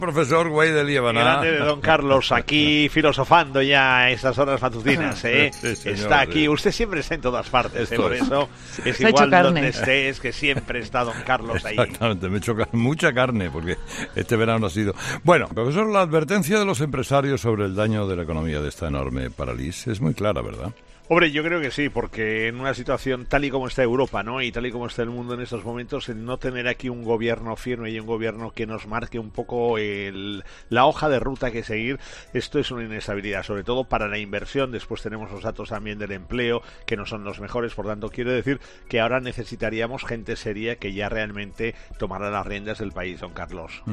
Profesor Güell de Liébana. Grande de don Carlos, aquí filosofando ya a estas horas matutinas, ¿eh? Sí, señor, está aquí, sí. Usted siempre está en todas partes, ¿eh? Por eso es Se ha igual hecho carne. donde estés, que siempre está don Carlos ahí. Exactamente, me he hecho mucha carne porque este verano ha sido... Bueno, profesor, la advertencia de los empresarios sobre el daño de la economía de esta enorme parálisis es muy clara, ¿verdad? Hombre, yo creo que sí, porque en una situación tal y como está Europa, ¿no? Y tal y como está el mundo en estos momentos, el no tener aquí un gobierno firme y un gobierno que nos marque un poco la hoja de ruta que seguir, esto es una inestabilidad, sobre todo para la inversión. Después tenemos los datos también del empleo, que no son los mejores, por tanto, quiero decir que ahora necesitaríamos gente seria que ya realmente tomara las riendas del país, don Carlos.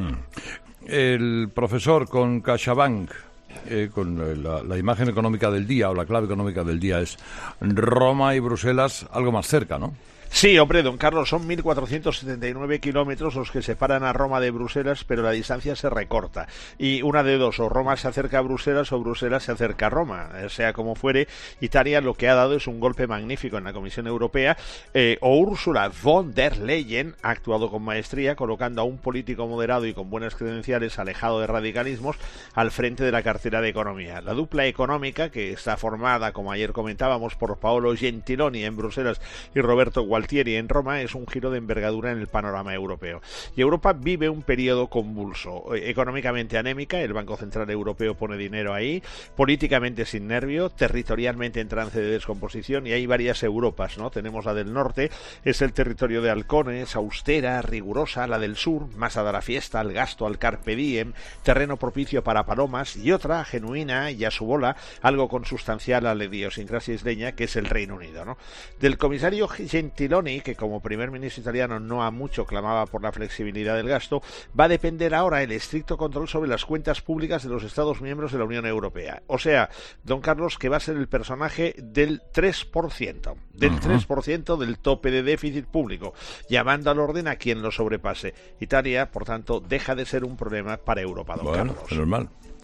El profesor con CaixaBank, con la imagen económica del día o la clave económica del día es Roma y Bruselas algo más cerca, ¿no? Sí, hombre, don Carlos, son 1.479 kilómetros los que separan a Roma de Bruselas, pero la distancia se recorta. Y una de dos, o Roma se acerca a Bruselas o Bruselas se acerca a Roma. Sea como fuere, Italia lo que ha dado es un golpe magnífico en la Comisión Europea, o Ursula von der Leyen ha actuado con maestría, colocando a un político moderado y con buenas credenciales, alejado de radicalismos, al frente de la cartera de Economía. La dupla económica, que está formada, como ayer comentábamos, por Paolo Gentiloni en Bruselas y Roberto Gualtieri en Roma, es un giro de envergadura en el panorama europeo. Y Europa vive un periodo convulso, económicamente anémica, el Banco Central Europeo pone dinero ahí, políticamente sin nervio, territorialmente en trance de descomposición, y hay varias Europas, ¿no? Tenemos la del norte, es el territorio de halcones, austera, rigurosa; la del sur, más a la fiesta, al gasto, al carpe diem, terreno propicio para palomas; y otra, genuina y a su bola, algo consustancial a la idiosincrasia isleña, que es el Reino Unido, ¿no? Del comisario Gentiloni, que como primer ministro italiano no ha mucho clamaba por la flexibilidad del gasto, va a depender ahora el estricto control sobre las cuentas públicas de los Estados miembros de la Unión Europea. O sea, don Carlos, que va a ser el personaje del 3%, del 3% del tope de déficit público, llamando al orden a quien lo sobrepase. Italia, por tanto, deja de ser un problema para Europa, don Carlos. Normal.